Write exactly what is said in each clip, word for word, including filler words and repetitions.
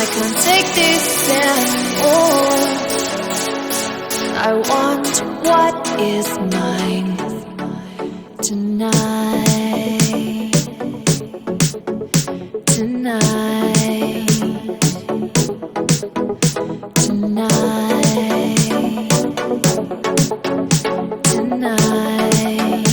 I can't take this anymore. I want what is mine tonight. Tonight. Tonight. Tonight.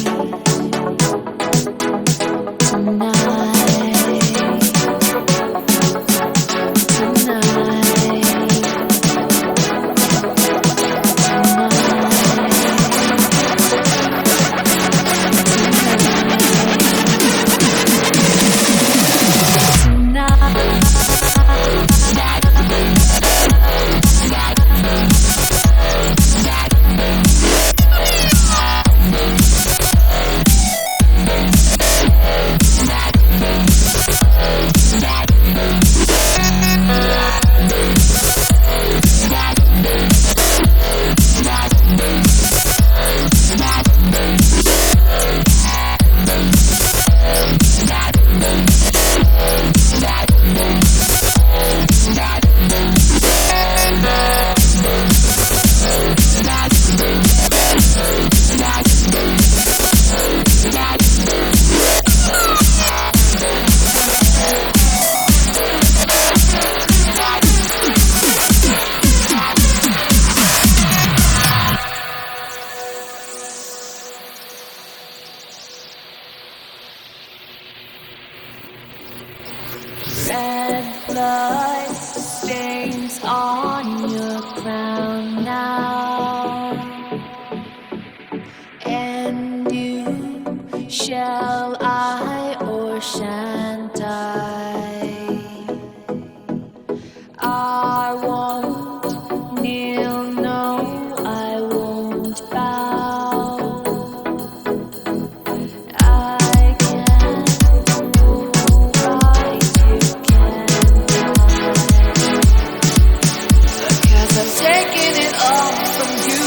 Red blood stains on your crown now, and you, shall I or shan't I? I won't kneel, no, I won't bow. I can't go right, you can't die, because I've taken it all from you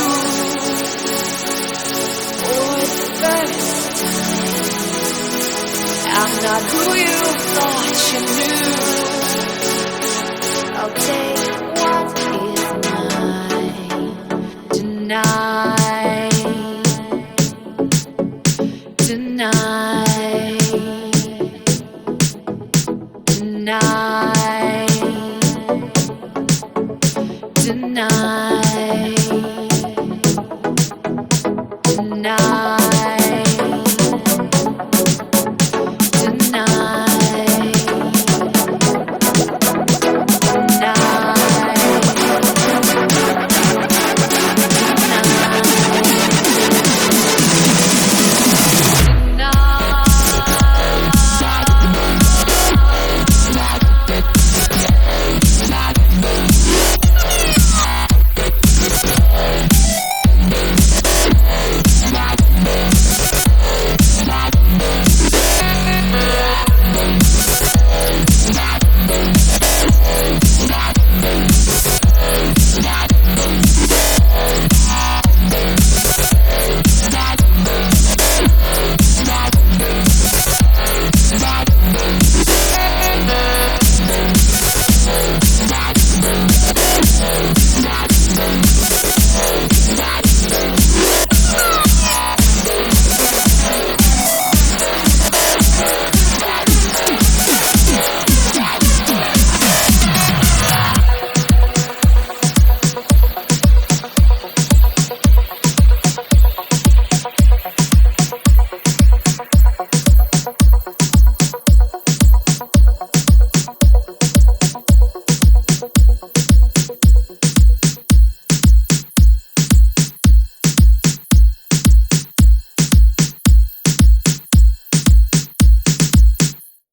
for the first time. I'm not who you thought you knew. I'll take what is mine tonight. Tonight. Tonight.